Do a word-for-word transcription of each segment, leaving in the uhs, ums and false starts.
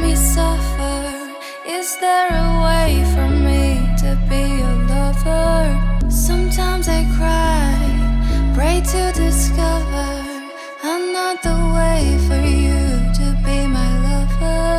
me suffer. Is there a way for me to be your lover? Sometimes I cry, pray to discover another way for you to be my lover.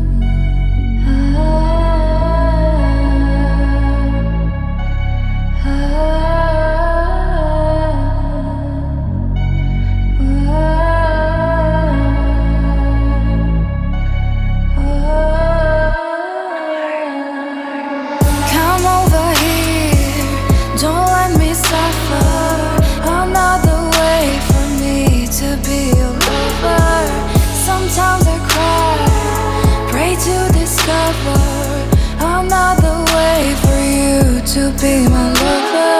Come over here, don't let me suffer. Another way for me to be your lover. Sometimes I cry, pray to discover another way for you to be my lover.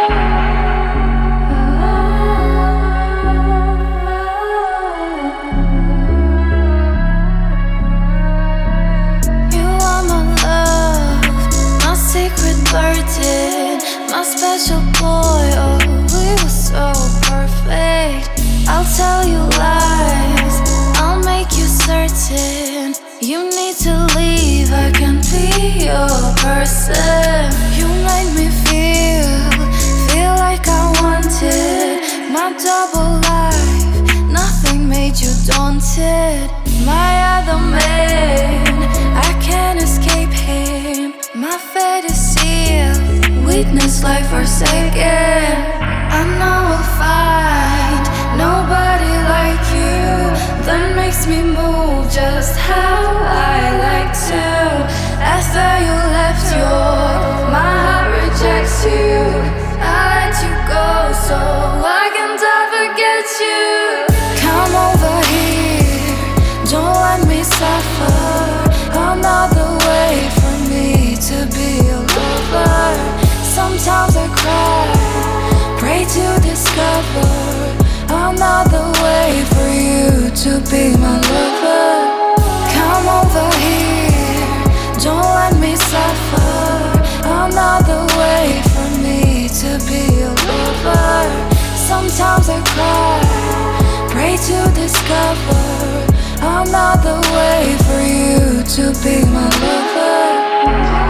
You are my love, my secret burden, my special boy. Oh, we were so perfect. I'll tell you lies, I'll make you certain. You need to leave, I can be your person. You made me feel, feel like I wanted my double life. Nothing made you daunted. My other man, I can't escape him. My fate is sealed, weakness like forsaken. I know I'll find nobody like you that makes me move just how I like to. After you left your, my heart rejects you. I let you go so I can't ever get you. Come over here, don't let me suffer. Another way for me to be your lover. Sometimes I cry, pray to discover another way for you to be my lover. Come over here, don't let me suffer. Another way for me to be your lover. Sometimes I cry, pray to discover another way for you to be my lover.